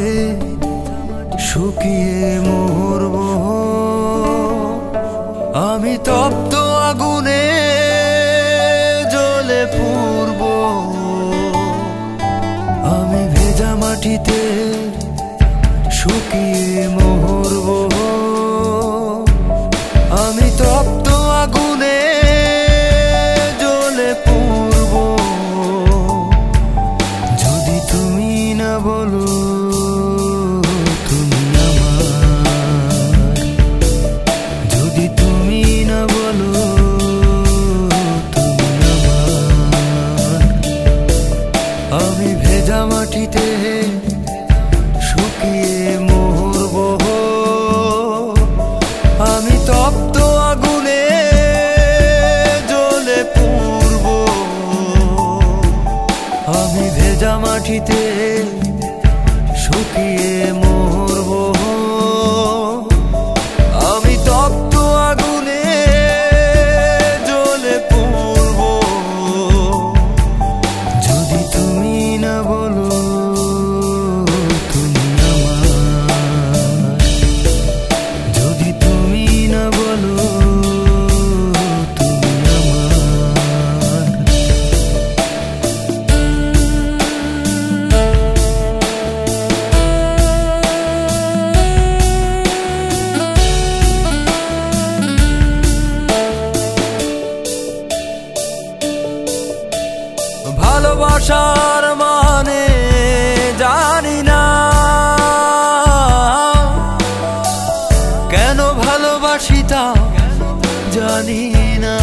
শুকিয়ে মরব। আমি তপ্ত আগুনে জ্বলে পুড়ব। আমি ভেজা মাটিতে শুকিয়ে মরব। আমি তপ্ত আগুনে জ্বলে পুড়ব। যদি তুমি না বলো তুমি আমার, যদি তুমি না বলো তুমি আমার, আমি ভেজা মাটিতে শুকিয়ে মরব। আমি তপ্ত আগুনে জ্বলে পুড়ব। আমি ভেজা মাটিতে শুকিয়ে মরব। আমি তপ্ত আগুনে জ্বলে পুড়ব। যদি তুমি না বলো তুমি আমার, যদি তুমি না বলো তুমি আমার। ভালোবাসার মানে জানি না, কেন ভালোবাসি তা জানি না।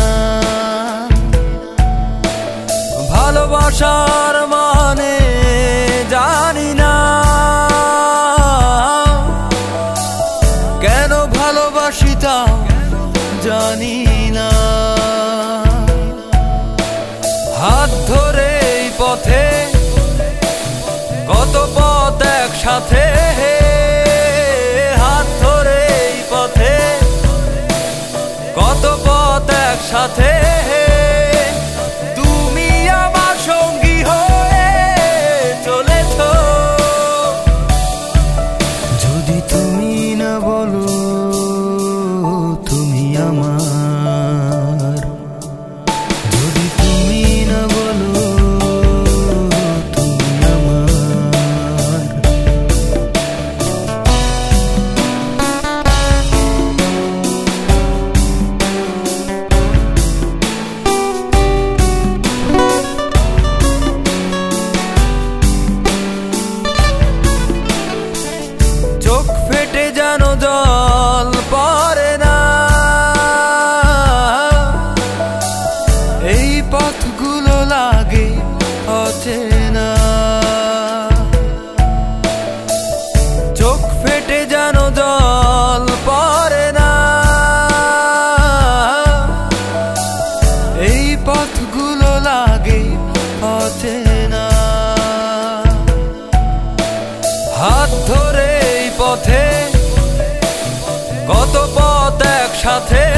ভালোবাসার মানে জানি না, কেন ভালোবাসি তা জানি না। হাত ধরে এই পথে কত পথ একসাথে, হাত ধরে এই পথে কত পথ একসাথে। তুমি আমার সঙ্গী হয়ে চলেছ। যদি তুমি না বলো তুমি আমার, যদি তুমি না বলো তুমি আমার। চোখ ফেটে যেন জল পড়ে না, এই পথগুলো লাগে অচেনা। চোখ ফেটে যেন জল পড়ে না, এই পথগুলো লাগে অচেনা। হাত ধরে এই পথে কত পথ একসাথে,